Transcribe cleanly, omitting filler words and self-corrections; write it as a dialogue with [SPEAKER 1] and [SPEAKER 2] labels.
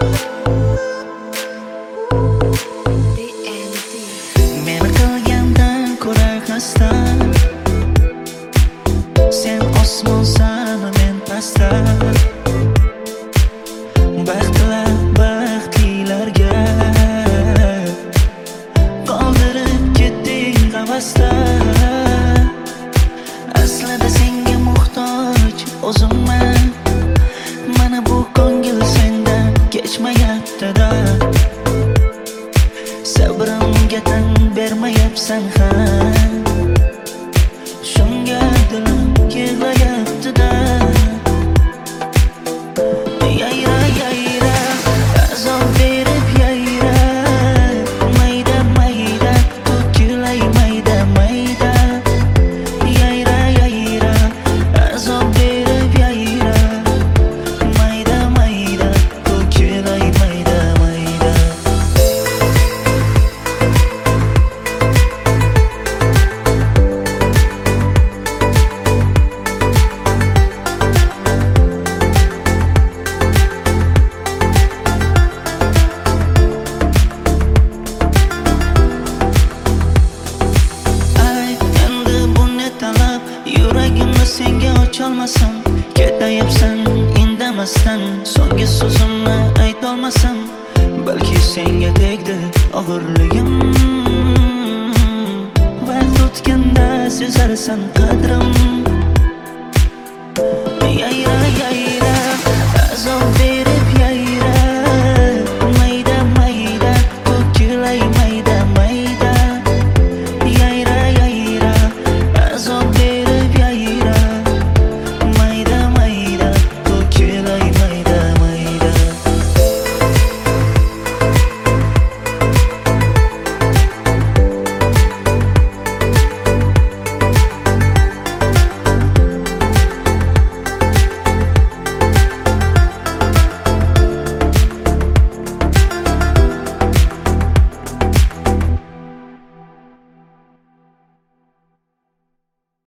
[SPEAKER 1] Meni qilgandan ko'ra xasta, sen osmonsan, men pastda. Baxtlar baxtlilarga qoldirib ketding havasda. Aslida senga muhtoj o'zimman, mana bu ko'ngil sendan kechmayapti-da. Sabrimga tan bermayapsan ham, shunga dilim yig'layapti-da. Yayra yayra, azob berib yayra, mayda mayda to'kilay mayda mayda. Yayra yayra, azob berib yayra, mayda mayda to'kilay mayda mayda. Yuragimni senga ocholmasam, ketayapsan indamasdan. So'nggi so'zimni aytolmasam, balki senga tegdi og'irligim. Vaqt o'tganda sezarsan qadrim.